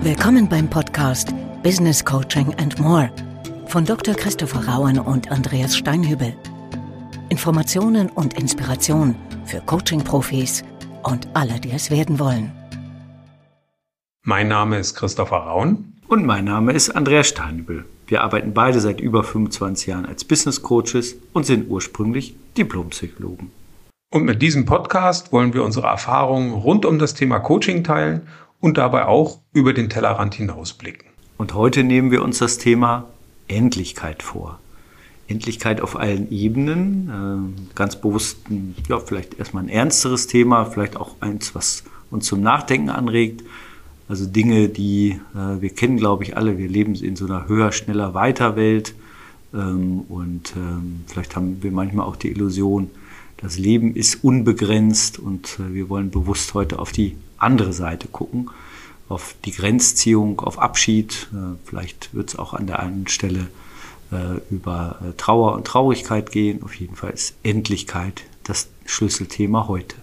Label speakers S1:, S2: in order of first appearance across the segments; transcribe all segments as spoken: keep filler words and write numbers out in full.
S1: Willkommen beim Podcast Business Coaching and More von Doktor Christopher Rauen und Andreas Steinhübel. Informationen und Inspiration für Coaching-Profis und alle, die es werden wollen.
S2: Mein Name ist Christopher Rauen.
S3: Und mein Name ist Andreas Steinhübel. Wir arbeiten beide seit über fünfundzwanzig Jahren als Business Coaches und sind ursprünglich Diplompsychologen.
S2: Und mit diesem Podcast wollen wir unsere Erfahrungen rund um das Thema Coaching teilen und dabei auch über den Tellerrand hinausblicken.
S3: Und heute nehmen wir uns das Thema Endlichkeit vor. Endlichkeit auf allen Ebenen, äh, ganz bewusst, ja, vielleicht erstmal ein ernsteres Thema, vielleicht auch eins, was uns zum Nachdenken anregt. Also Dinge, die äh, wir kennen, glaube ich, alle. Wir leben in so einer höher, schneller, weiter Welt. Ähm, und ähm, vielleicht haben wir manchmal auch die Illusion, das Leben ist unbegrenzt und äh, wir wollen bewusst heute auf die andere Seite gucken, auf die Grenzziehung, auf Abschied. Äh, vielleicht wird es auch an der einen Stelle äh, über äh, Trauer und Traurigkeit gehen. Auf jeden Fall ist Endlichkeit das Schlüsselthema heute.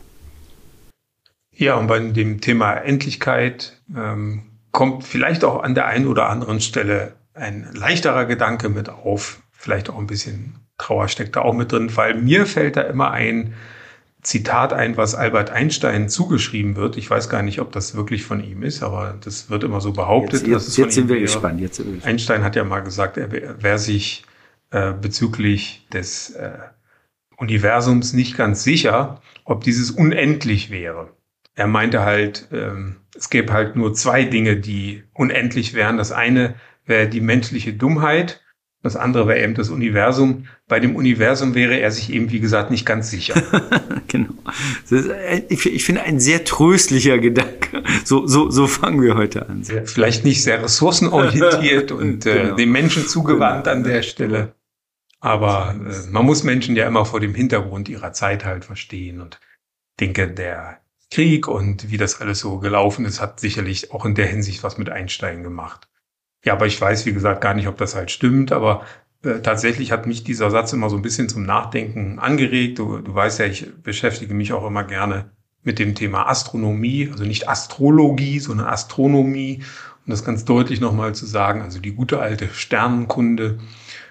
S2: Ja, und bei dem Thema Endlichkeit ähm, kommt vielleicht auch an der einen oder anderen Stelle ein leichterer Gedanke mit auf. Vielleicht auch ein bisschen Trauer steckt da auch mit drin, weil mir fällt da immer ein Zitat ein, was Albert Einstein zugeschrieben wird. Ich weiß gar nicht, ob das wirklich von ihm ist, aber das wird immer so behauptet.
S3: Jetzt, jetzt,
S2: dass es
S3: jetzt
S2: von
S3: sind wir
S2: ihm
S3: gespannt. Jetzt sind wir gespannt.
S2: Einstein hat ja mal gesagt, er wäre sich äh, bezüglich des äh, Universums nicht ganz sicher, ob dieses unendlich wäre. Er meinte halt, ähm, es gäbe halt nur zwei Dinge, die unendlich wären. Das eine wäre die menschliche Dummheit. Das andere wäre eben das Universum. Bei dem Universum wäre er sich eben, wie gesagt, nicht ganz sicher.
S3: Genau. Das ist, ich, ich finde, ein sehr tröstlicher Gedanke. So, so, so fangen wir heute an.
S2: Vielleicht nicht sehr ressourcenorientiert und
S3: genau.
S2: äh, dem Menschen zugewandt an der Stelle. Aber äh, man muss Menschen ja immer vor dem Hintergrund ihrer Zeit halt verstehen. Und ich denke, der Krieg und wie das alles so gelaufen ist, hat sicherlich auch in der Hinsicht was mit Einstein gemacht. Ja, aber ich weiß, wie gesagt, gar nicht, ob das halt stimmt, aber äh, tatsächlich hat mich dieser Satz immer so ein bisschen zum Nachdenken angeregt. Du, du weißt ja, ich beschäftige mich auch immer gerne mit dem Thema Astronomie, also nicht Astrologie, sondern Astronomie, um das ganz deutlich nochmal zu sagen, also die gute alte Sternenkunde.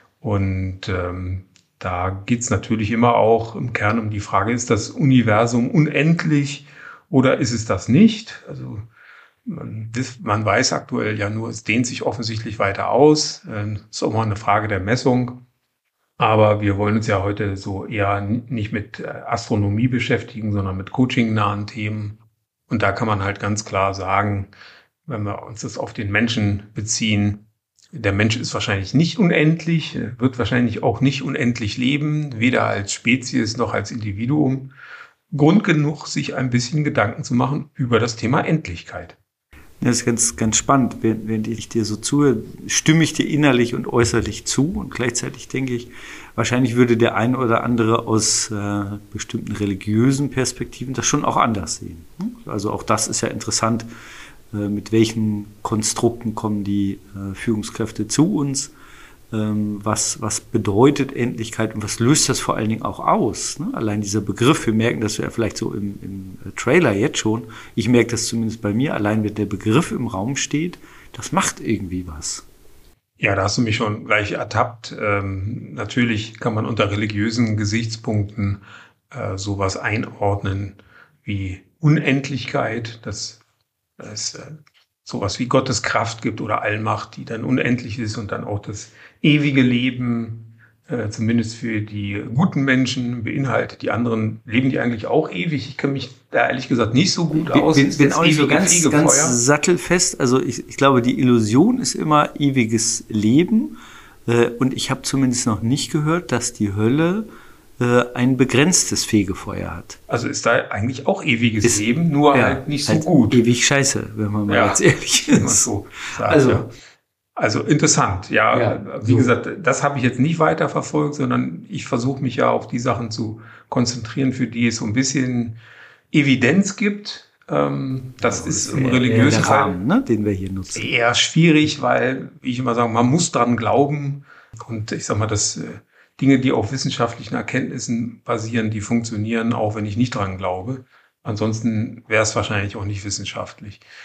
S2: Und ähm, da geht's natürlich immer auch im Kern um die Frage, ist das Universum unendlich oder ist es das nicht? Also Man, man weiß aktuell ja nur, es dehnt sich offensichtlich weiter aus. Das ist auch mal eine Frage der Messung. Aber wir wollen uns ja heute so eher nicht mit Astronomie beschäftigen, sondern mit coachingnahen Themen. Und da kann man halt ganz klar sagen, wenn wir uns das auf den Menschen beziehen, der Mensch ist wahrscheinlich nicht unendlich, wird wahrscheinlich auch nicht unendlich leben, weder als Spezies noch als Individuum. Grund genug, sich ein bisschen Gedanken zu machen über das Thema Endlichkeit.
S3: Das ist ganz, ganz spannend. Während, während ich dir so zuhöre, stimme ich dir innerlich und äußerlich zu. Und gleichzeitig denke ich, wahrscheinlich würde der ein oder andere aus äh, bestimmten religiösen Perspektiven das schon auch anders sehen. Also auch das ist ja interessant, äh, mit welchen Konstrukten kommen die äh, Führungskräfte zu uns. Ähm, was, was bedeutet Endlichkeit und was löst das vor allen Dingen auch aus? Ne? Allein dieser Begriff, wir merken das ja vielleicht so im, im Trailer jetzt schon, ich merke das zumindest bei mir, allein wenn der Begriff im Raum steht, das macht irgendwie was.
S2: Ja, da hast du mich schon gleich ertappt. Ähm, natürlich kann man unter religiösen Gesichtspunkten äh, sowas einordnen wie Unendlichkeit, dass es äh, sowas wie Gottes Kraft gibt oder Allmacht, die dann unendlich ist und dann auch das ewige Leben, äh, zumindest für die guten Menschen, beinhaltet. Die anderen leben die eigentlich auch ewig. Ich kenne mich da ehrlich gesagt nicht so gut aus.
S3: Ich bin, bin auch nicht so ganz, ganz sattelfest. Also ich, ich glaube, die Illusion ist immer ewiges Leben. Äh, und ich habe zumindest noch nicht gehört, dass die Hölle äh, ein begrenztes Fegefeuer hat.
S2: Also ist da eigentlich auch ewiges
S3: ist,
S2: Leben, nur
S3: ja,
S2: halt nicht so
S3: halt
S2: gut.
S3: Ewig scheiße, wenn man mal
S2: ja,
S3: jetzt ehrlich ist.
S2: So sagt,
S3: also,
S2: ja. Also interessant, ja.
S3: ja
S2: Wie
S3: so.
S2: gesagt, das habe ich jetzt nicht weiter verfolgt, sondern ich versuche mich ja auf die Sachen zu konzentrieren, für die es so ein bisschen Evidenz gibt. Ähm, das ja, ist im religiösen
S3: der Rahmen, ne, den wir hier nutzen.
S2: Eher schwierig, weil, wie ich immer sage, man muss dran glauben. Und ich sage mal, dass äh, Dinge, die auf wissenschaftlichen Erkenntnissen basieren, die funktionieren, auch wenn ich nicht dran glaube. Ansonsten wäre es wahrscheinlich auch nicht wissenschaftlich.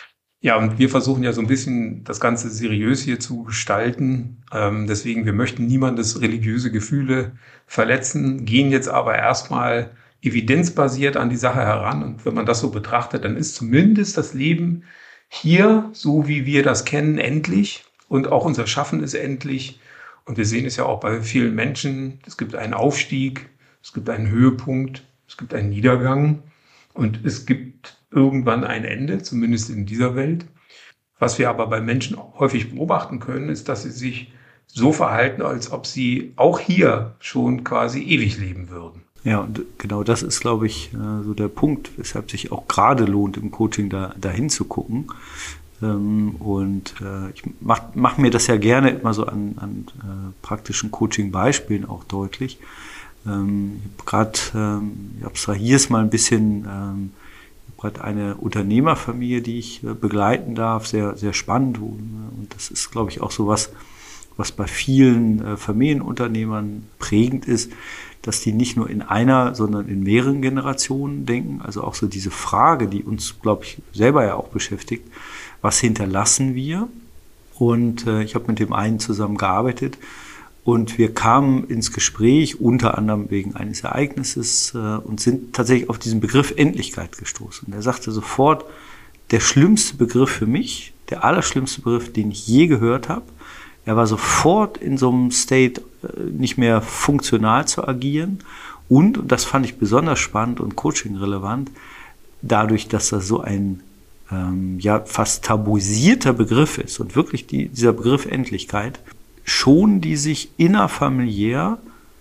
S2: Ja, und wir versuchen ja so ein bisschen das Ganze seriös hier zu gestalten. Ähm, deswegen, wir möchten niemandes religiöse Gefühle verletzen, gehen jetzt aber erstmal evidenzbasiert an die Sache heran. Und wenn man das so betrachtet, dann ist zumindest das Leben hier, so wie wir das kennen, endlich. Und auch unser Schaffen ist endlich. Und wir sehen es ja auch bei vielen Menschen. Es gibt einen Aufstieg, es gibt einen Höhepunkt, es gibt einen Niedergang. Und es gibt irgendwann ein Ende, zumindest in dieser Welt. Was wir aber bei Menschen häufig beobachten können, ist, dass sie sich so verhalten, als ob sie auch hier schon quasi ewig leben würden.
S3: Ja, und genau das ist, glaube ich, so der Punkt, weshalb sich auch gerade lohnt, im Coaching da dahin zu gucken. Und ich mache mach mir das ja gerne immer so an, an praktischen Coaching-Beispielen auch deutlich. Gerade, ich abstrahiere es mal ein bisschen, gerade eine Unternehmerfamilie, die ich begleiten darf, sehr, sehr spannend. Und das ist, glaube ich, auch so was, was bei vielen Familienunternehmern prägend ist, dass die nicht nur in einer, sondern in mehreren Generationen denken. Also auch so diese Frage, die uns, glaube ich, selber ja auch beschäftigt, was hinterlassen wir? Und äh, ich habe mit dem einen zusammen gearbeitet und wir kamen ins Gespräch, unter anderem wegen eines Ereignisses, äh, und sind tatsächlich auf diesen Begriff Endlichkeit gestoßen. Und er sagte sofort, der schlimmste Begriff für mich, der allerschlimmste Begriff, den ich je gehört habe. Er war sofort in so einem State, äh, nicht mehr funktional zu agieren. Und, und das fand ich besonders spannend und coaching-relevant, dadurch, dass das so ein ähm, ja fast tabuisierter Begriff ist und wirklich die, dieser Begriff Endlichkeit, schonen die sich innerfamiliär,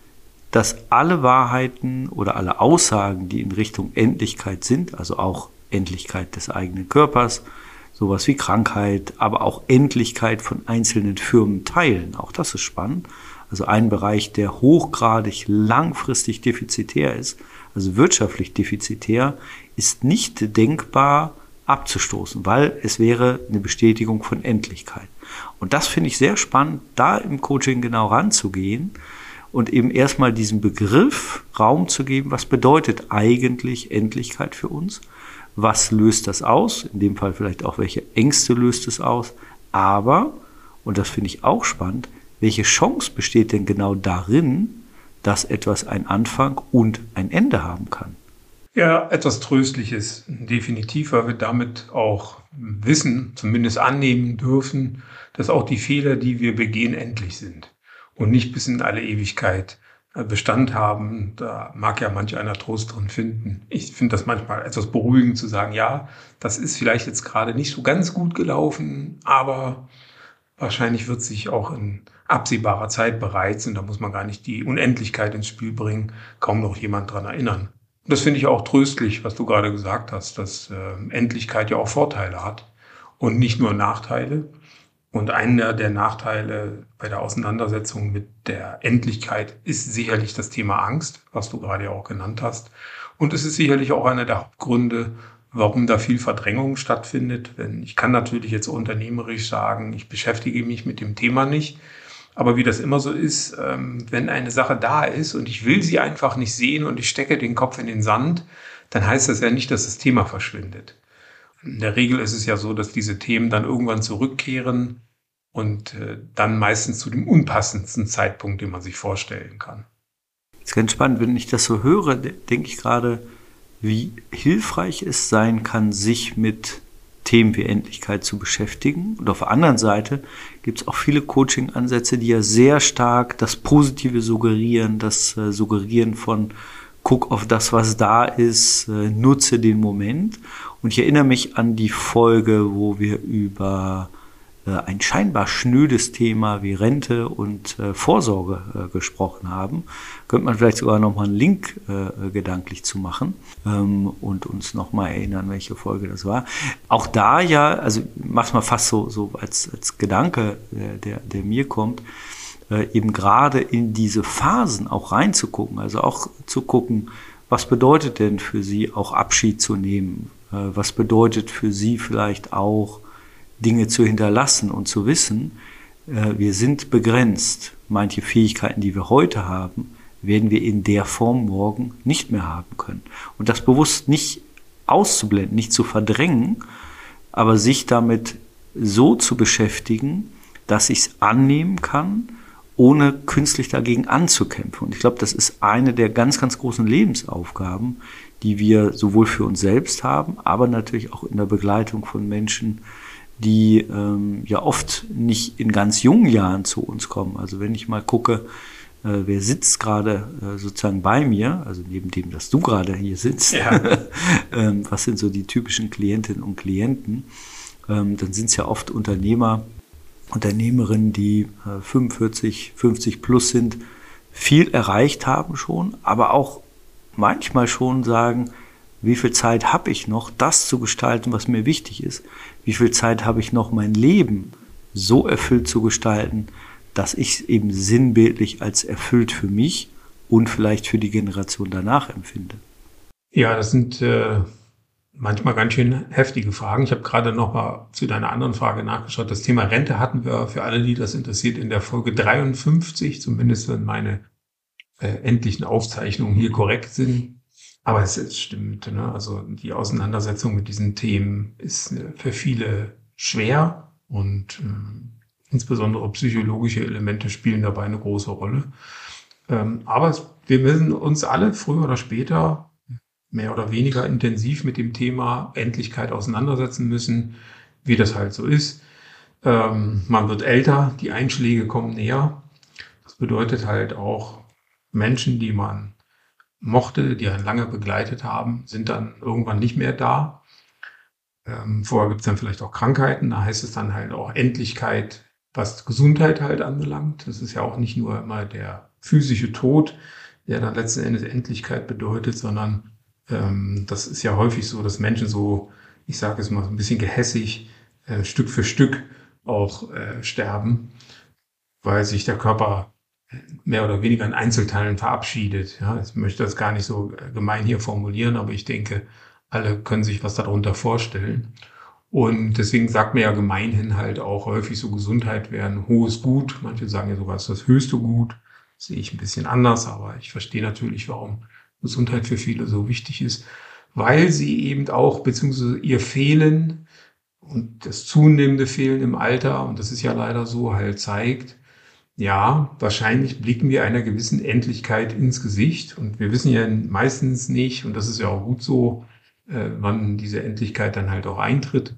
S3: dass alle Wahrheiten oder alle Aussagen, die in Richtung Endlichkeit sind, also auch Endlichkeit des eigenen Körpers, sowas wie Krankheit, aber auch Endlichkeit von einzelnen Firmenteilen, auch das ist spannend. Also ein Bereich, der hochgradig langfristig defizitär ist, also wirtschaftlich defizitär, ist nicht denkbar abzustoßen, weil es wäre eine Bestätigung von Endlichkeit. Und das finde ich sehr spannend, da im Coaching genau ranzugehen und eben erstmal diesem Begriff Raum zu geben, was bedeutet eigentlich Endlichkeit für uns? Was löst das aus? In dem Fall vielleicht auch, welche Ängste löst es aus? Aber, und das finde ich auch spannend, welche Chance besteht denn genau darin, dass etwas einen Anfang und ein Ende haben kann?
S2: Ja, etwas Tröstliches, definitiv, weil wir damit auch wissen, zumindest annehmen dürfen, dass auch die Fehler, die wir begehen, endlich sind und nicht bis in alle Ewigkeit Bestand haben. Da mag ja manch einer Trost drin finden. Ich finde das manchmal etwas beruhigend zu sagen, ja, das ist vielleicht jetzt gerade nicht so ganz gut gelaufen, aber wahrscheinlich wird sich auch in absehbarer Zeit bereits, und da muss man gar nicht die Unendlichkeit ins Spiel bringen, kaum noch jemand dran erinnern. Und das finde ich auch tröstlich, was du gerade gesagt hast, dass äh, Endlichkeit ja auch Vorteile hat und nicht nur Nachteile. Und einer der Nachteile bei der Auseinandersetzung mit der Endlichkeit ist sicherlich das Thema Angst, was du gerade ja auch genannt hast. Und es ist sicherlich auch einer der Hauptgründe, warum da viel Verdrängung stattfindet. Denn ich kann natürlich jetzt unternehmerisch sagen, ich beschäftige mich mit dem Thema nicht. Aber wie das immer so ist, wenn eine Sache da ist und ich will sie einfach nicht sehen und ich stecke den Kopf in den Sand, dann heißt das ja nicht, dass das Thema verschwindet. In der Regel ist es ja so, dass diese Themen dann irgendwann zurückkehren und dann meistens zu dem unpassendsten Zeitpunkt, den man sich vorstellen kann.
S3: Das ist ganz spannend, wenn ich das so höre, denke ich gerade, wie hilfreich es sein kann, sich mit Themen wie Endlichkeit zu beschäftigen. Und auf der anderen Seite gibt es auch viele Coaching-Ansätze, die ja sehr stark das Positive suggerieren, das äh, Suggerieren von guck auf das, was da ist, äh, nutze den Moment. Und ich erinnere mich an die Folge, wo wir über äh, ein scheinbar schnödes Thema wie Rente und äh, Vorsorge äh, gesprochen haben. Könnte man vielleicht sogar nochmal einen Link äh, gedanklich zu machen ähm, und uns nochmal erinnern, welche Folge das war. Auch da ja, also mach's mal fast so, so als, als Gedanke, äh, der, der mir kommt, äh, eben gerade in diese Phasen auch reinzugucken, also auch zu gucken, was bedeutet denn für Sie auch Abschied zu nehmen? Äh, was bedeutet für Sie vielleicht auch Dinge zu hinterlassen und zu wissen, äh, wir sind begrenzt. Manche Fähigkeiten, die wir heute haben, werden wir in der Form morgen nicht mehr haben können. Und das bewusst nicht auszublenden, nicht zu verdrängen, aber sich damit so zu beschäftigen, dass ich es annehmen kann, ohne künstlich dagegen anzukämpfen. Und ich glaube, das ist eine der ganz, ganz großen Lebensaufgaben, die wir sowohl für uns selbst haben, aber natürlich auch in der Begleitung von Menschen, die ähm, ja oft nicht in ganz jungen Jahren zu uns kommen. Also wenn ich mal gucke, äh, wer sitzt gerade äh, sozusagen bei mir, also neben dem, dass du gerade hier sitzt, ja. ähm, was sind so die typischen Klientinnen und Klienten, ähm, dann sind es ja oft Unternehmer, Unternehmerinnen, die äh, fünfundvierzig, fünfzig plus sind, viel erreicht haben schon, aber auch manchmal schon sagen, wie viel Zeit habe ich noch, das zu gestalten, was mir wichtig ist? Wie viel Zeit habe ich noch, mein Leben so erfüllt zu gestalten, dass ich es eben sinnbildlich als erfüllt für mich und vielleicht für die Generation danach empfinde?
S2: Ja, das sind äh, manchmal ganz schön heftige Fragen. Ich habe gerade noch mal zu deiner anderen Frage nachgeschaut. Das Thema Rente hatten wir für alle, die das interessiert, in der Folge dreiundfünfzig, zumindest wenn meine äh, endlichen Aufzeichnungen hier korrekt sind. Aber es, es stimmt, ne? Also die Auseinandersetzung mit diesen Themen ist äh, für viele schwer und äh, insbesondere psychologische Elemente spielen dabei eine große Rolle. Ähm, aber es, wir müssen uns alle früher oder später mehr oder weniger intensiv mit dem Thema Endlichkeit auseinandersetzen müssen, wie das halt so ist. Ähm, man wird älter, die Einschläge kommen näher. Das bedeutet halt auch, Menschen, die man mochte, die einen lange begleitet haben, sind dann irgendwann nicht mehr da. Ähm, vorher gibt es dann vielleicht auch Krankheiten, da heißt es dann halt auch Endlichkeit, was Gesundheit halt anbelangt. Das ist ja auch nicht nur immer der physische Tod, der dann letzten Endes Endlichkeit bedeutet, sondern ähm, das ist ja häufig so, dass Menschen so, ich sage es mal so ein bisschen gehässig, äh, Stück für Stück auch äh, sterben, weil sich der Körper mehr oder weniger in Einzelteilen verabschiedet. Ja, ich möchte das gar nicht so gemein hier formulieren, aber ich denke, alle können sich was darunter vorstellen. Und deswegen sagt man ja gemeinhin halt auch häufig so, Gesundheit wäre ein hohes Gut. Manche sagen ja sogar, es ist das höchste Gut. Das sehe ich ein bisschen anders, aber ich verstehe natürlich, warum Gesundheit für viele so wichtig ist, weil sie eben auch, beziehungsweise ihr Fehlen und das zunehmende Fehlen im Alter, und das ist ja leider so, halt zeigt, ja, wahrscheinlich blicken wir einer gewissen Endlichkeit ins Gesicht und wir wissen ja meistens nicht, und das ist ja auch gut so, äh, wann diese Endlichkeit dann halt auch eintritt.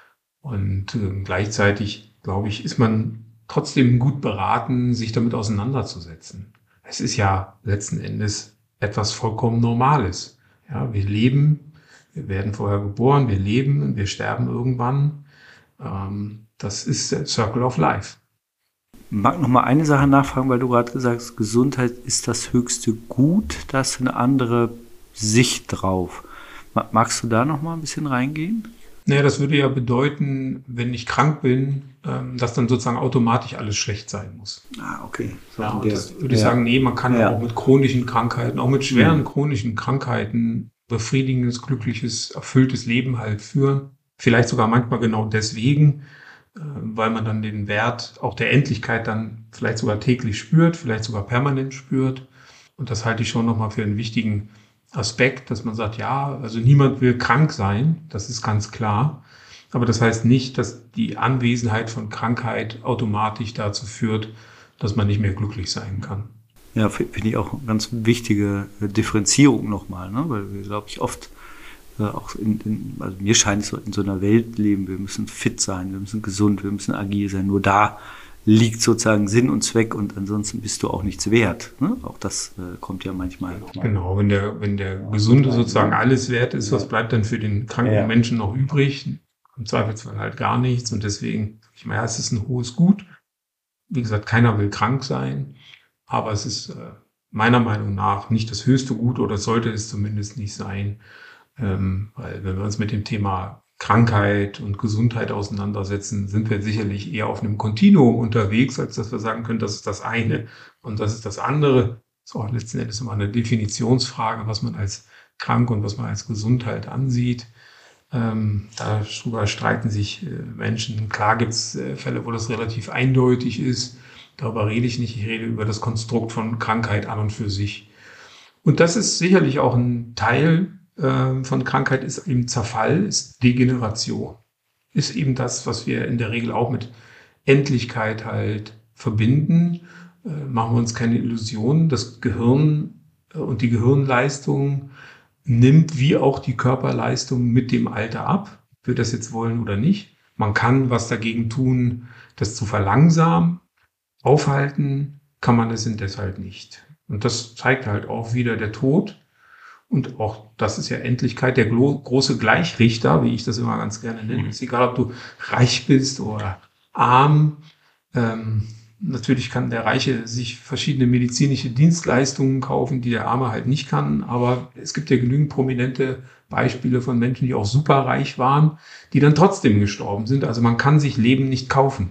S2: Und äh, gleichzeitig, glaube ich, ist man trotzdem gut beraten, sich damit auseinanderzusetzen. Es ist ja letzten Endes etwas vollkommen Normales. Ja, wir leben, wir werden vorher geboren, wir leben und wir sterben irgendwann. Ähm, das ist der Circle of Life.
S3: Ich mag noch mal eine Sache nachfragen, weil du gerade gesagt hast, Gesundheit ist das höchste Gut. Da hast du eine andere Sicht drauf. Magst du da noch mal ein bisschen reingehen?
S2: Naja, das würde ja bedeuten, wenn ich krank bin, dass dann sozusagen automatisch alles schlecht sein muss.
S3: Ah, okay. So
S2: ja,
S3: der,
S2: das würde ich
S3: ja.
S2: sagen, nee, man kann
S3: ja.
S2: auch mit chronischen Krankheiten, auch mit schweren
S3: mhm.
S2: chronischen Krankheiten befriedigendes, glückliches, erfülltes Leben halt führen. Vielleicht sogar manchmal genau deswegen, weil man dann den Wert auch der Endlichkeit dann vielleicht sogar täglich spürt, vielleicht sogar permanent spürt. Und das halte ich schon nochmal für einen wichtigen Aspekt, dass man sagt, ja, also niemand will krank sein, das ist ganz klar. Aber das heißt nicht, dass die Anwesenheit von Krankheit automatisch dazu führt, dass man nicht mehr glücklich sein kann.
S3: Ja, finde ich auch eine ganz wichtige Differenzierung nochmal, ne? Weil wir, glaube ich, oft äh, auch in, in, also mir scheint es so, in so einer Welt leben, wir müssen fit sein, wir müssen gesund, wir müssen agil sein. Nur da liegt sozusagen Sinn und Zweck und ansonsten bist du auch nichts wert. Ne? Auch das äh, kommt ja manchmal nochmal.
S2: Genau, wenn der, wenn der Gesunde sozusagen alles wert ist, was bleibt dann für den kranken ja. Menschen noch übrig? Im Zweifelsfall halt gar nichts. Und deswegen, ich meine, ja, es ist ein hohes Gut. Wie gesagt, keiner will krank sein, aber es ist äh, meiner Meinung nach nicht das höchste Gut oder sollte es zumindest nicht sein. Ähm, weil wenn wir uns mit dem Thema Krankheit und Gesundheit auseinandersetzen, sind wir sicherlich eher auf einem Kontinuum unterwegs, als dass wir sagen können, das ist das eine und das ist das andere. Das ist auch letzten Endes immer eine Definitionsfrage, was man als krank und was man als Gesundheit ansieht. Ähm, darüber streiten sich äh, Menschen. Klar gibt es äh, Fälle, wo das relativ eindeutig ist. Darüber rede ich nicht. Ich rede über das Konstrukt von Krankheit an und für sich. Und das ist sicherlich auch ein Teil von Krankheit, ist eben Zerfall, ist Degeneration. ist eben das, was wir in der Regel auch mit Endlichkeit halt verbinden. Äh, machen wir uns keine Illusionen. Das Gehirn äh, und die Gehirnleistung nimmt wie auch die Körperleistung mit dem Alter ab, ob wir das jetzt wollen oder nicht. Man kann was dagegen tun, das zu verlangsamen. Aufhalten kann man es indes halt nicht. Und das zeigt halt auch wieder der Tod. Und auch das ist ja Endlichkeit, der glo- große Gleichrichter, wie ich das immer ganz gerne nenne. Ist egal, ob du reich bist oder arm. Ähm, natürlich kann der Reiche sich verschiedene medizinische Dienstleistungen kaufen, die der Arme halt nicht kann. Aber es gibt ja genügend prominente Beispiele von Menschen, die auch superreich waren, die dann trotzdem gestorben sind. Also man kann sich Leben nicht kaufen.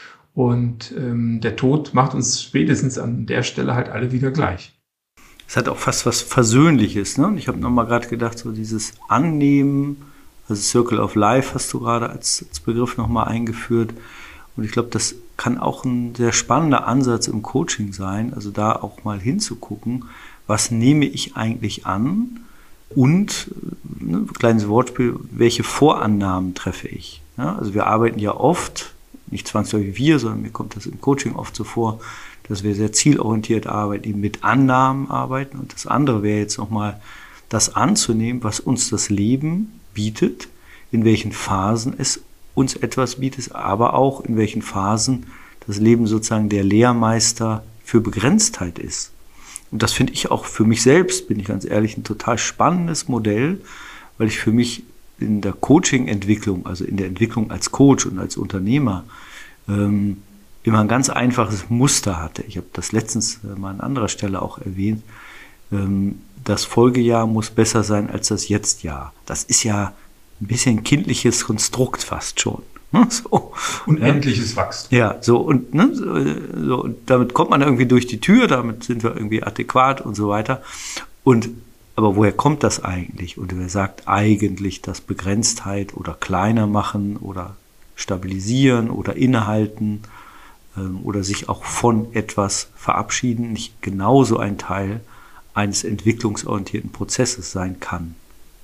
S2: Und ähm, der Tod macht uns spätestens an der Stelle halt alle wieder gleich.
S3: Es hat auch fast was Versöhnliches, ne? Und ich habe nochmal gerade gedacht, so dieses Annehmen, also Circle of Life hast du gerade als, als Begriff nochmal eingeführt. Und ich glaube, das kann auch ein sehr spannender Ansatz im Coaching sein, also da auch mal hinzugucken, was nehme ich eigentlich an und, ne, kleines Wortspiel, welche Vorannahmen treffe ich? Ja, also wir arbeiten ja oft, nicht zwangsläufig wir, sondern mir kommt das im Coaching oft so vor, dass wir sehr zielorientiert arbeiten, eben mit Annahmen arbeiten. Und das andere wäre jetzt nochmal das anzunehmen, was uns das Leben bietet, in welchen Phasen es uns etwas bietet, aber auch in welchen Phasen das Leben sozusagen der Lehrmeister für Begrenztheit ist. Und das finde ich auch für mich selbst, bin ich ganz ehrlich, ein total spannendes Modell, weil ich für mich in der Coaching-Entwicklung, also in der Entwicklung als Coach und als Unternehmer, ähm, immer ein ganz einfaches Muster hatte. Ich habe das letztens mal an anderer Stelle auch erwähnt. Ähm, das Folgejahr muss besser sein als das Jetztjahr. Das ist ja ein bisschen kindliches Konstrukt fast schon. Ne? So.
S2: Unendliches ja. Wachstum.
S3: Ja, so und, ne, so und damit kommt man irgendwie durch die Tür, damit sind wir irgendwie adäquat und so weiter. Und aber woher kommt das eigentlich? Und wer sagt eigentlich, dass Begrenztheit oder kleiner machen oder stabilisieren oder innehalten ähm, oder sich auch von etwas verabschieden nicht genauso ein Teil eines entwicklungsorientierten Prozesses sein kann?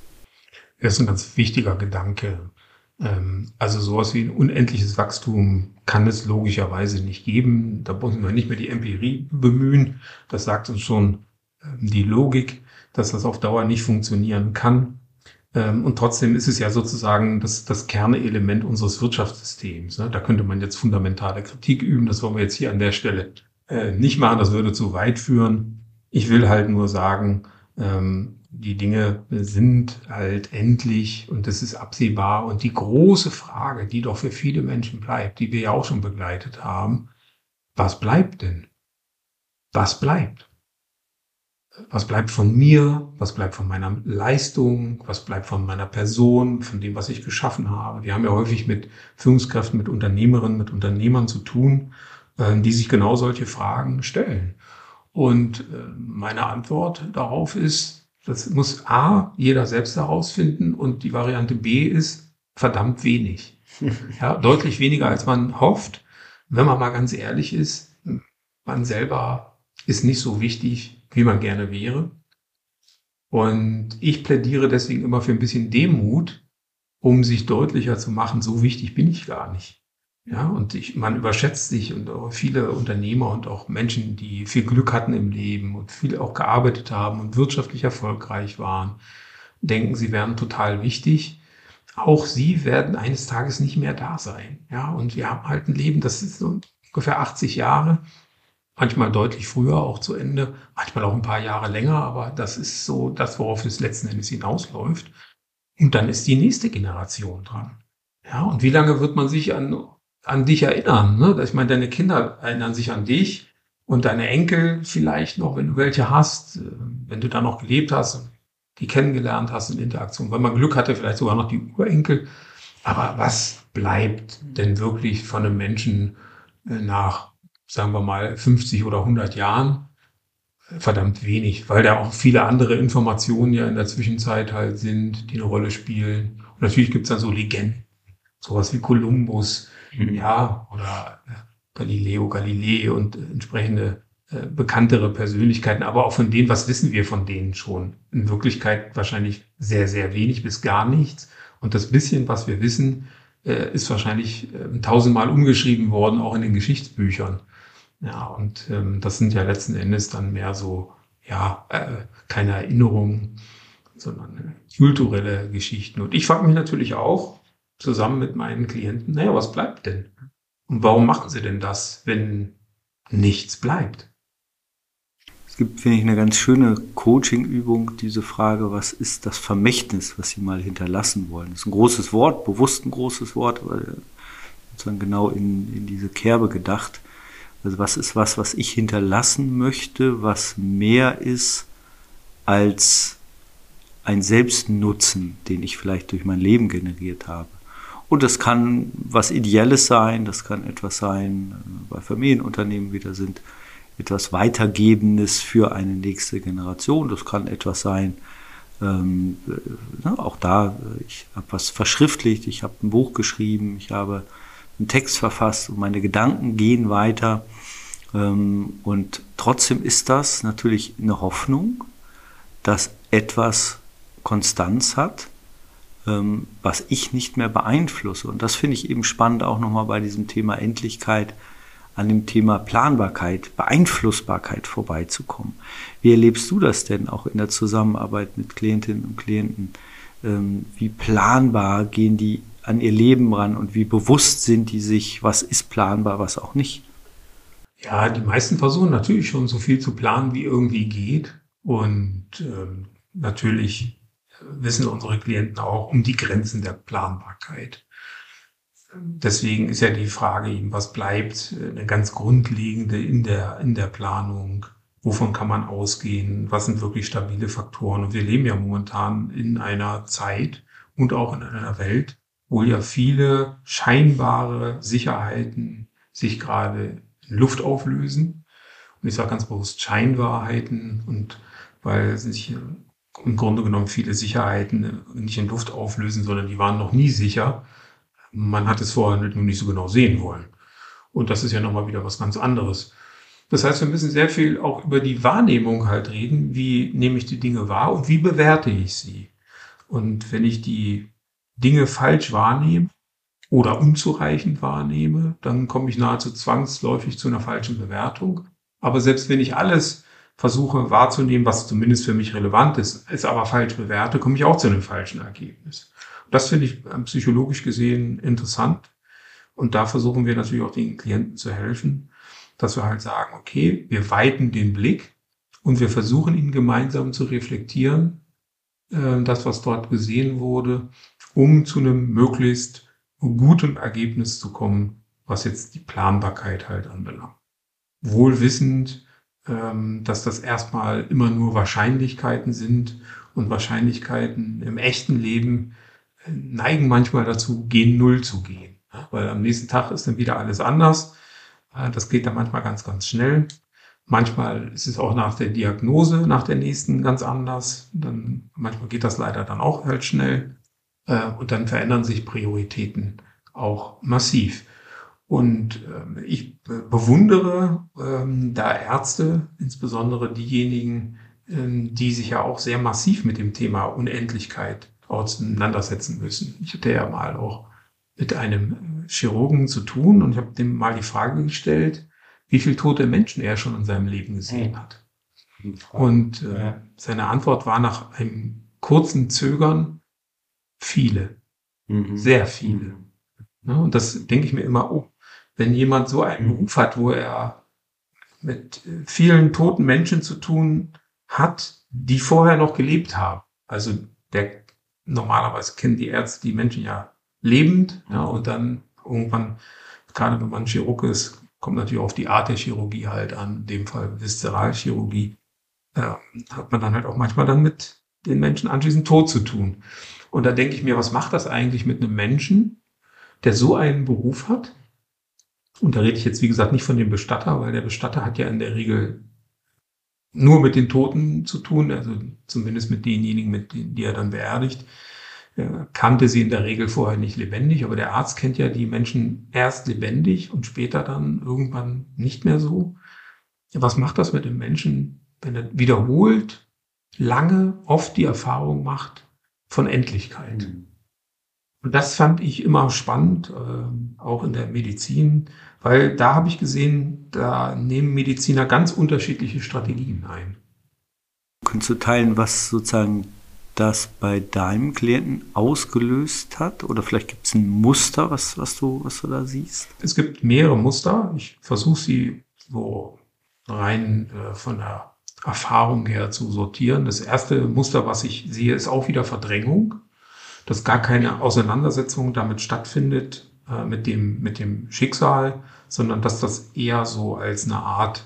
S2: Das ist ein ganz wichtiger Gedanke. Also sowas wie ein unendliches Wachstum kann es logischerweise nicht geben. Da müssen wir nicht mehr die Empirie bemühen. Das sagt uns schon die Logik, dass das auf Dauer nicht funktionieren kann. Und trotzdem ist es ja sozusagen das, das Kernelement unseres Wirtschaftssystems. Da könnte man jetzt fundamentale Kritik üben. Das wollen wir jetzt hier an der Stelle nicht machen. Das würde zu weit führen. Ich will halt nur sagen, die Dinge sind halt endlich und das ist absehbar. Und die große Frage, die doch für viele Menschen bleibt, die wir ja auch schon begleitet haben, was bleibt denn? Was bleibt? Was bleibt von mir? Was bleibt von meiner Leistung? Was bleibt von meiner Person? Von dem, was ich geschaffen habe? Wir haben ja häufig mit Führungskräften, mit Unternehmerinnen, mit Unternehmern zu tun, die sich genau solche Fragen stellen. Und meine Antwort darauf ist, das muss A, jeder selbst herausfinden und die Variante B ist verdammt wenig. Ja, deutlich weniger, als man hofft. Wenn man mal ganz ehrlich ist, man selber ist nicht so wichtig, wie man gerne wäre. Und ich plädiere deswegen immer für ein bisschen Demut, um sich deutlicher zu machen, so wichtig bin ich gar nicht. Ja, und ich, man überschätzt sich und auch viele Unternehmer und auch Menschen, die viel Glück hatten im Leben und viel auch gearbeitet haben und wirtschaftlich erfolgreich waren, denken, sie wären total wichtig. Auch sie werden eines Tages nicht mehr da sein. Ja, und wir haben halt ein Leben, das ist so ungefähr achtzig Jahre, manchmal deutlich früher auch zu Ende, manchmal auch ein paar Jahre länger, aber das ist so das, worauf es letzten Endes hinausläuft. Und dann ist die nächste Generation dran. Ja, und wie lange wird man sich an an dich erinnern, ne? Ich meine, deine Kinder erinnern sich an dich und deine Enkel vielleicht noch, wenn du welche hast, wenn du da noch gelebt hast und die kennengelernt hast in Interaktion. Wenn man Glück hatte, vielleicht sogar noch die Urenkel. Aber was bleibt denn wirklich von einem Menschen nach, sagen wir mal, fünfzig oder hundert Jahren? Verdammt wenig, weil da auch viele andere Informationen ja in der Zwischenzeit halt sind, die eine Rolle spielen. Und natürlich gibt es dann so Legenden, sowas wie Kolumbus, Mhm. ja, oder Galileo Galilei und äh, entsprechende äh, bekanntere Persönlichkeiten, aber auch von denen, was wissen wir von denen schon? In Wirklichkeit wahrscheinlich sehr, sehr wenig bis gar nichts. Und das bisschen, was wir wissen, äh, ist wahrscheinlich äh, tausendmal umgeschrieben worden, auch in den Geschichtsbüchern. Ja, und ähm, das sind ja letzten Endes dann mehr so, ja, äh, keine Erinnerungen, sondern kulturelle Geschichten. Und ich frage mich natürlich auch, zusammen mit meinen Klienten, naja, was bleibt denn? Und warum machen sie denn das, wenn nichts bleibt?
S3: Es gibt, finde ich, eine ganz schöne Coaching-Übung, diese Frage, was ist das Vermächtnis, was Sie mal hinterlassen wollen? Das ist ein großes Wort, bewusst ein großes Wort, aber sozusagen genau in, in diese Kerbe gedacht. Also was ist was, was ich hinterlassen möchte, was mehr ist als ein Selbstnutzen, den ich vielleicht durch mein Leben generiert habe. Und das kann was Ideelles sein, das kann etwas sein, bei Familienunternehmen wieder sind, etwas Weitergebendes für eine nächste Generation. Das kann etwas sein, ähm, ne, auch da, ich habe was verschriftlicht, ich habe ein Buch geschrieben, ich habe einen Text verfasst und meine Gedanken gehen weiter. Ähm, und trotzdem ist das natürlich eine Hoffnung, dass etwas Konstanz hat, ähm, was ich nicht mehr beeinflusse. Und das finde ich eben spannend, auch nochmal bei diesem Thema Endlichkeit, an dem Thema Planbarkeit, Beeinflussbarkeit vorbeizukommen. Wie erlebst du das denn auch in der Zusammenarbeit mit Klientinnen und Klienten? Ähm, wie planbar gehen die an ihr Leben ran und wie bewusst sind die sich, was ist planbar, was auch nicht?
S2: Ja, die meisten versuchen natürlich schon so viel zu planen, wie irgendwie geht. Und ähm, natürlich wissen unsere Klienten auch um die Grenzen der Planbarkeit. Deswegen ist ja die Frage eben, was bleibt, eine ganz grundlegende in der, in der Planung. Wovon kann man ausgehen? Was sind wirklich stabile Faktoren? Und wir leben ja momentan in einer Zeit und auch in einer Welt, wo ja viele scheinbare Sicherheiten sich gerade in Luft auflösen. Und ich sage ganz bewusst Scheinwahrheiten, und weil sich im Grunde genommen viele Sicherheiten nicht in Luft auflösen, sondern die waren noch nie sicher. Man hat es vorher nur nicht so genau sehen wollen. Und das ist ja nochmal wieder was ganz anderes. Das heißt, wir müssen sehr viel auch über die Wahrnehmung halt reden. Wie nehme ich die Dinge wahr und wie bewerte ich sie? Und wenn ich die Dinge falsch wahrnehme oder unzureichend wahrnehme, dann komme ich nahezu zwangsläufig zu einer falschen Bewertung. Aber selbst wenn ich alles versuche wahrzunehmen, was zumindest für mich relevant ist, es aber falsch bewerte, komme ich auch zu einem falschen Ergebnis. Das finde ich psychologisch gesehen interessant. Und da versuchen wir natürlich auch den Klienten zu helfen, dass wir halt sagen, okay, wir weiten den Blick und wir versuchen ihn gemeinsam zu reflektieren, äh, das, was dort gesehen wurde, um zu einem möglichst guten Ergebnis zu kommen, was jetzt die Planbarkeit halt anbelangt. Wohl wissend, ähm, dass das erstmal immer nur Wahrscheinlichkeiten sind, und Wahrscheinlichkeiten im echten Leben neigen manchmal dazu, gen Null zu gehen. Weil am nächsten Tag ist dann wieder alles anders. Das geht dann manchmal ganz, ganz schnell. Manchmal ist es auch nach der Diagnose, nach der nächsten ganz anders. Dann, manchmal geht das leider dann auch halt schnell. Und dann verändern sich Prioritäten auch massiv. Und ich bewundere da Ärzte, insbesondere diejenigen, die sich ja auch sehr massiv mit dem Thema Unendlichkeit auseinandersetzen müssen. Ich hatte ja mal auch mit einem Chirurgen zu tun und ich habe dem mal die Frage gestellt, wie viele tote Menschen er schon in seinem Leben gesehen hat. Und äh, seine Antwort war nach einem kurzen Zögern viele, mhm. sehr viele. Ja, und das denke ich mir immer, oh, wenn jemand so einen Beruf hat, wo er mit vielen toten Menschen zu tun hat, die vorher noch gelebt haben. Also der normalerweise kennen die Ärzte die Menschen ja lebend, ja, und dann irgendwann, gerade wenn man Chirurg ist, kommt natürlich auf die Art der Chirurgie halt an, in dem Fall Viszeralchirurgie, äh, hat man dann halt auch manchmal dann mit den Menschen anschließend tot zu tun. Und da denke ich mir, was macht das eigentlich mit einem Menschen, der so einen Beruf hat? Und da rede ich jetzt, wie gesagt, nicht von dem Bestatter, weil der Bestatter hat ja in der Regel nur mit den Toten zu tun, also zumindest mit denjenigen, mit denen, die er dann beerdigt. Er kannte sie in der Regel vorher nicht lebendig, aber der Arzt kennt ja die Menschen erst lebendig und später dann irgendwann nicht mehr so. Was macht das mit dem Menschen, wenn er wiederholt, lange, oft die Erfahrung macht von Endlichkeit? Und das fand ich immer spannend, äh, auch in der Medizin, weil da habe ich gesehen, da nehmen Mediziner ganz unterschiedliche Strategien ein.
S3: Könntest du teilen, was sozusagen das bei deinem Klienten ausgelöst hat? Oder vielleicht gibt es ein Muster, was, was, du, was du da siehst?
S2: Es gibt mehrere Muster. Ich versuche sie so rein äh, von der Erfahrung her zu sortieren. Das erste Muster, was ich sehe, ist auch wieder Verdrängung, dass gar keine Auseinandersetzung damit stattfindet, äh, mit dem, mit dem Schicksal, sondern dass das eher so als eine Art,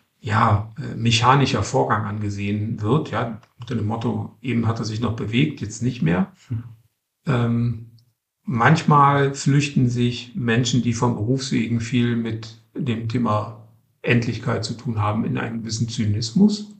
S2: ja, äh, mechanischer Vorgang angesehen wird, ja, unter dem Motto, eben hat er sich noch bewegt, jetzt nicht mehr. Mhm. Ähm, manchmal flüchten sich Menschen, die vom Berufswegen viel mit dem Thema Endlichkeit zu tun haben, in einen gewissen Zynismus.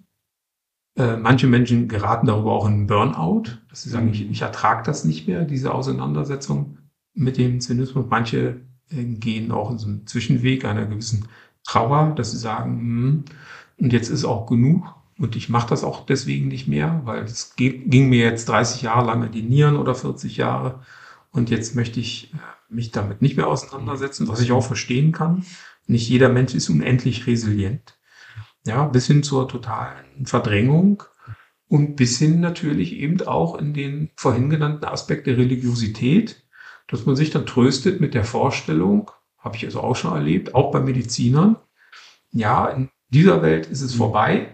S2: Äh, manche Menschen geraten darüber auch in einen Burnout, dass sie sagen, ich, ich ertrage das nicht mehr, diese Auseinandersetzung mit dem Zynismus. Manche äh, gehen auch in so einen Zwischenweg einer gewissen Trauer, dass sie sagen, hm, und jetzt ist auch genug und ich mache das auch deswegen nicht mehr, weil es ging mir jetzt dreißig Jahre lang in die Nieren oder vierzig Jahre und jetzt möchte ich mich damit nicht mehr auseinandersetzen, was ich auch verstehen kann. Nicht jeder Mensch ist unendlich resilient. Ja, bis hin zur totalen Verdrängung und bis hin natürlich eben auch in den vorhin genannten Aspekt der Religiosität, dass man sich dann tröstet mit der Vorstellung, habe ich also auch schon erlebt, auch bei Medizinern, ja, in dieser Welt ist es vorbei,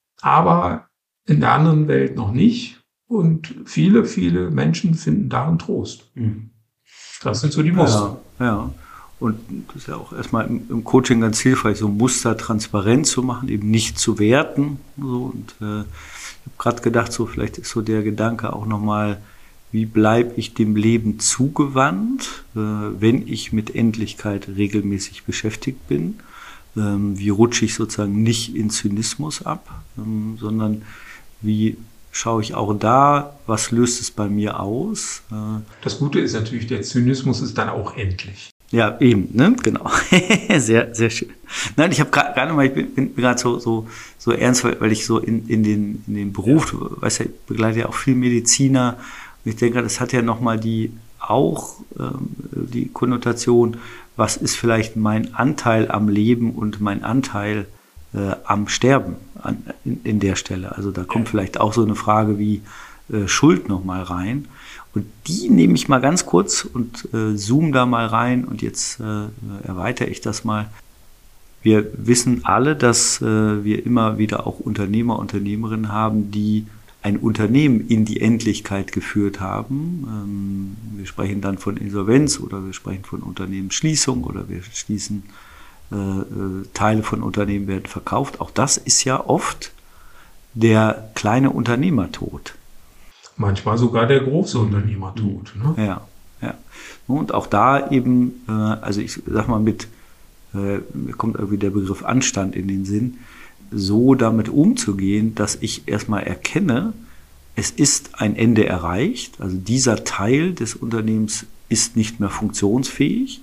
S2: aber in der anderen Welt noch nicht. Und viele, viele Menschen finden darin Trost. Mhm. Das sind so die Muster.
S3: Ja, ja. Und das ist ja auch erstmal im, im Coaching ganz hilfreich, so Muster transparent zu machen, eben nicht zu werten. So. Und äh, ich habe gerade gedacht, so vielleicht ist so der Gedanke auch nochmal, wie bleibe ich dem Leben zugewandt, äh, wenn ich mit Endlichkeit regelmäßig beschäftigt bin? Ähm, wie rutsche ich sozusagen nicht in Zynismus ab, ähm, sondern wie schaue ich auch da, was löst es bei mir aus? Äh,
S2: das Gute ist natürlich, der Zynismus ist dann auch endlich.
S3: Ja, eben, ne? Genau. sehr, sehr schön. Nein, ich habe gerade mal, ich bin, bin gerade so, so, so ernst, weil, weil ich so in, in den, in den Beruf, weiß ja, ich begleite ja auch viel Mediziner. Und ich denke, das hat ja nochmal die, auch ähm, die Konnotation, was ist vielleicht mein Anteil am Leben und mein Anteil äh, am Sterben an, in, in der Stelle. Also da kommt vielleicht auch so eine Frage wie äh, Schuld nochmal rein. Und die nehme ich mal ganz kurz und äh, zoome da mal rein und jetzt äh, erweitere ich das mal. Wir wissen alle, dass äh, wir immer wieder auch Unternehmer, Unternehmerinnen haben, die ein Unternehmen in die Endlichkeit geführt haben. Ähm, wir sprechen dann von Insolvenz oder wir sprechen von Unternehmensschließung oder wir schließen, äh, äh, Teile von Unternehmen werden verkauft. Auch das ist ja oft der kleine Unternehmertod.
S2: Manchmal sogar der große Unternehmertod. Ne?
S3: Ja, ja. Und auch da eben, äh, also ich sag mal mit, äh, mir kommt irgendwie der Begriff Anstand in den Sinn, so damit umzugehen, dass ich erstmal erkenne, es ist ein Ende erreicht, also dieser Teil des Unternehmens ist nicht mehr funktionsfähig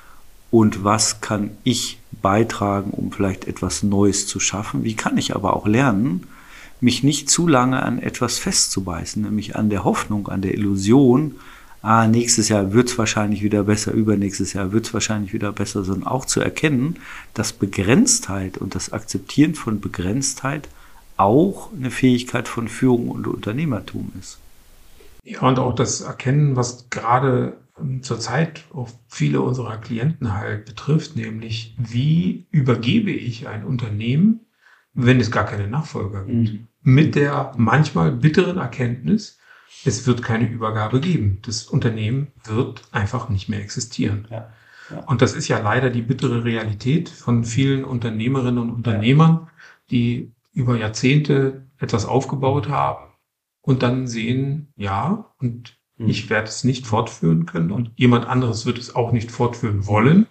S3: und was kann ich beitragen, um vielleicht etwas Neues zu schaffen? Wie kann ich aber auch lernen, mich nicht zu lange an etwas festzubeißen, nämlich an der Hoffnung, an der Illusion, ah, nächstes Jahr wird es wahrscheinlich wieder besser, übernächstes Jahr wird es wahrscheinlich wieder besser, sondern auch zu erkennen, dass Begrenztheit und das Akzeptieren von Begrenztheit auch eine Fähigkeit von Führung und Unternehmertum ist.
S2: Ja, und auch das Erkennen, was gerade zurzeit auch viele unserer Klienten halt betrifft, nämlich wie übergebe ich ein Unternehmen, wenn es gar keine Nachfolger gibt. Mhm. Mit der manchmal bitteren Erkenntnis, es wird keine Übergabe geben. Das Unternehmen wird einfach nicht mehr existieren. Ja, ja. Und das ist ja leider die bittere Realität von vielen Unternehmerinnen und Unternehmern, die über Jahrzehnte etwas aufgebaut haben und dann sehen, ja, und mhm. ich werde es nicht fortführen können und jemand anderes wird es auch nicht fortführen wollen.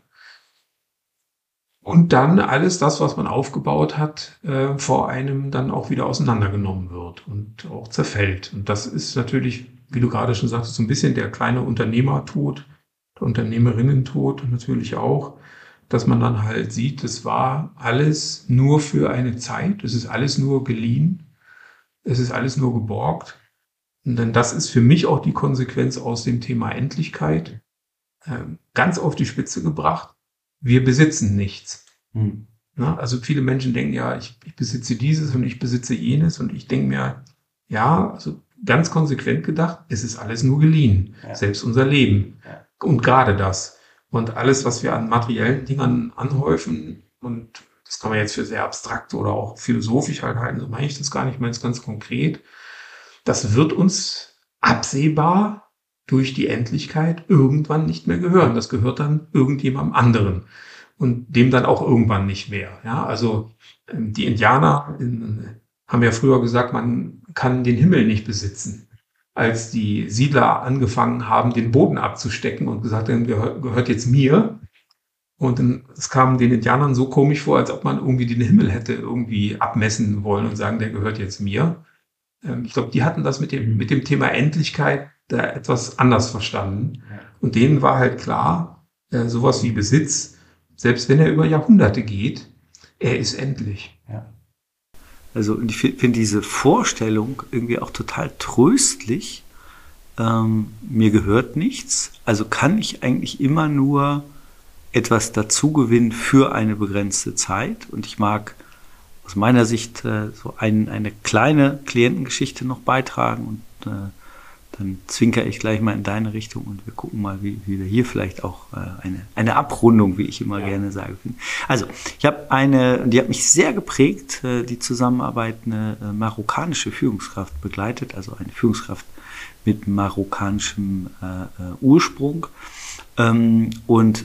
S2: Und dann alles das, was man aufgebaut hat, äh, vor einem dann auch wieder auseinandergenommen wird und auch zerfällt. Und das ist natürlich, wie du gerade schon sagst, so ein bisschen der kleine Unternehmertod, der Unternehmerinnentod natürlich auch, dass man dann halt sieht, es war alles nur für eine Zeit, es ist alles nur geliehen, es ist alles nur geborgt. Denn das ist für mich auch die Konsequenz aus dem Thema Endlichkeit äh, ganz auf die Spitze gebracht. Wir besitzen nichts. Hm. Na, also viele Menschen denken, ja, ich, ich besitze dieses und ich besitze jenes. Und ich denke mir, ja, also ganz konsequent gedacht, es ist alles nur geliehen. Ja. Selbst unser Leben. Ja. Und gerade das. Und alles, was wir an materiellen Dingern anhäufen, und das kann man jetzt für sehr abstrakt oder auch philosophisch halt halten, so meine ich das gar nicht, ich meine es ganz konkret, das wird uns absehbar durch die Endlichkeit irgendwann nicht mehr gehören. Das gehört dann irgendjemandem anderen und dem dann auch irgendwann nicht mehr. Ja, also die Indianer in, haben ja früher gesagt, man kann den Himmel nicht besitzen. Als die Siedler angefangen haben, den Boden abzustecken und gesagt haben, gehört, gehört jetzt mir. Und dann, es kam den Indianern so komisch vor, als ob man irgendwie den Himmel hätte irgendwie abmessen wollen und sagen, der gehört jetzt mir. Ähm, ich glaube, die hatten das mit dem, mit dem Thema Endlichkeit da etwas anders verstanden. Und denen war halt klar, äh, sowas wie Besitz, selbst wenn er über Jahrhunderte geht, er ist endlich.
S3: Ja. Also ich finde diese Vorstellung irgendwie auch total tröstlich. Ähm, mir gehört nichts, also kann ich eigentlich immer nur etwas dazugewinnen für eine begrenzte Zeit. Und ich mag aus meiner Sicht äh, so ein, eine kleine Klientengeschichte noch beitragen und äh, dann zwinkere ich gleich mal in deine Richtung und wir gucken mal, wie, wie wir hier vielleicht auch äh, eine, eine Abrundung, wie ich immer ja. gerne sage, finden. Also, ich habe eine, die hat mich sehr geprägt, äh, die Zusammenarbeit, eine äh, marokkanische Führungskraft begleitet, also eine Führungskraft mit marokkanischem äh, äh, Ursprung. Ähm, und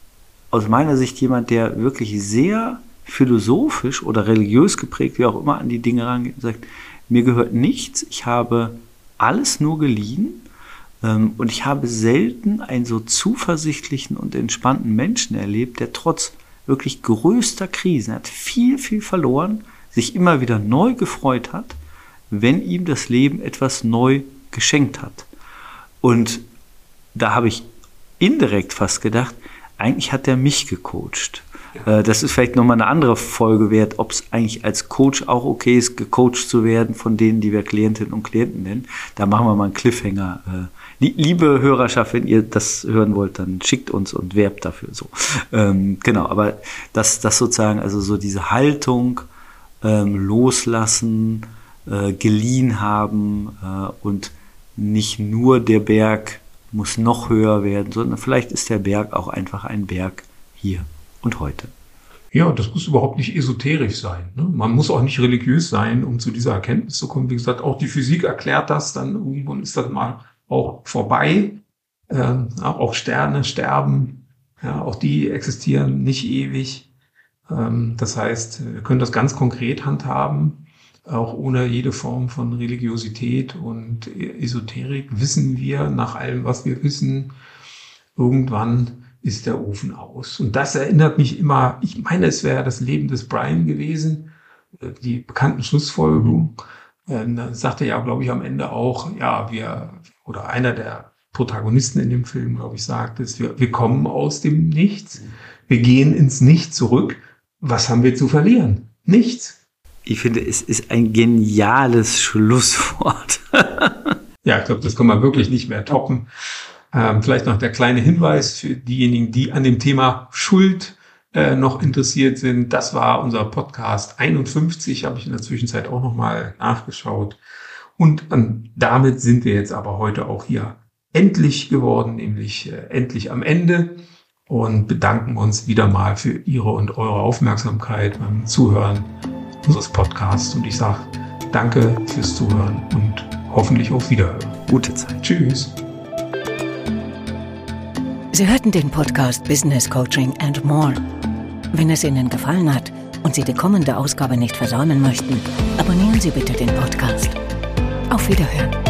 S3: aus meiner Sicht jemand, der wirklich sehr philosophisch oder religiös geprägt, wie auch immer, an die Dinge rangeht und sagt, mir gehört nichts, ich habe alles nur geliehen ähm, und ich habe selten einen so zuversichtlichen und entspannten Menschen erlebt, der trotz wirklich größter Krisen, hat viel, viel verloren, sich immer wieder neu gefreut hat, wenn ihm das Leben etwas neu geschenkt hat. Und da habe ich indirekt fast gedacht, eigentlich hat er mich gecoacht. Ja. Das ist vielleicht nochmal eine andere Folge wert, ob es eigentlich als Coach auch okay ist, gecoacht zu werden von denen, die wir Klientinnen und Klienten nennen. Da machen wir mal einen Cliffhanger. Liebe Hörerschaft, wenn ihr das hören wollt, dann schickt uns und werbt dafür so. Ähm, genau, aber das, das sozusagen, also so diese Haltung, ähm, loslassen, äh, geliehen haben äh, und nicht nur der Berg muss noch höher werden, sondern vielleicht ist der Berg auch einfach ein Berg hier und heute.
S2: Ja, das muss überhaupt nicht esoterisch sein. Ne? Man muss auch nicht religiös sein, um zu dieser Erkenntnis zu kommen. Wie gesagt, auch die Physik erklärt das, dann irgendwann ist das mal auch vorbei. Ähm, auch Sterne sterben, ja, auch die existieren nicht ewig. Ähm, das heißt, wir können das ganz konkret handhaben, auch ohne jede Form von Religiosität und Esoterik. Wissen wir, nach allem, was wir wissen, irgendwann ist der Ofen aus. Und das erinnert mich immer, ich meine, es wäre das Leben des Brian gewesen, die bekannten Schlussfolgerungen. Mhm. Da sagt er ja, glaube ich, am Ende auch, ja, wir, oder einer der Protagonisten in dem Film, glaube ich, sagt es, wir, wir kommen aus dem Nichts, wir gehen ins Nichts zurück. Was haben wir zu verlieren? Nichts.
S3: Ich finde, es ist ein geniales Schlusswort.
S2: Ja, ich glaube, das kann man wirklich nicht mehr toppen. Ähm, vielleicht noch der kleine Hinweis für diejenigen, die an dem Thema Schuld äh, noch interessiert sind. Das war unser Podcast einundfünfzig, habe ich in der Zwischenzeit auch nochmal nachgeschaut. Und ähm, damit sind wir jetzt aber heute auch hier endlich geworden, nämlich äh, endlich am Ende und bedanken uns wieder mal für Ihre und eure Aufmerksamkeit beim Zuhören unseres Podcasts. Und ich sage danke fürs Zuhören und hoffentlich auf Wiederhören.
S3: Gute Zeit.
S2: Tschüss.
S1: Sie hörten den Podcast Business Coaching and More. Wenn es Ihnen gefallen hat und Sie die kommende Ausgabe nicht versäumen möchten, abonnieren Sie bitte den Podcast. Auf Wiederhören.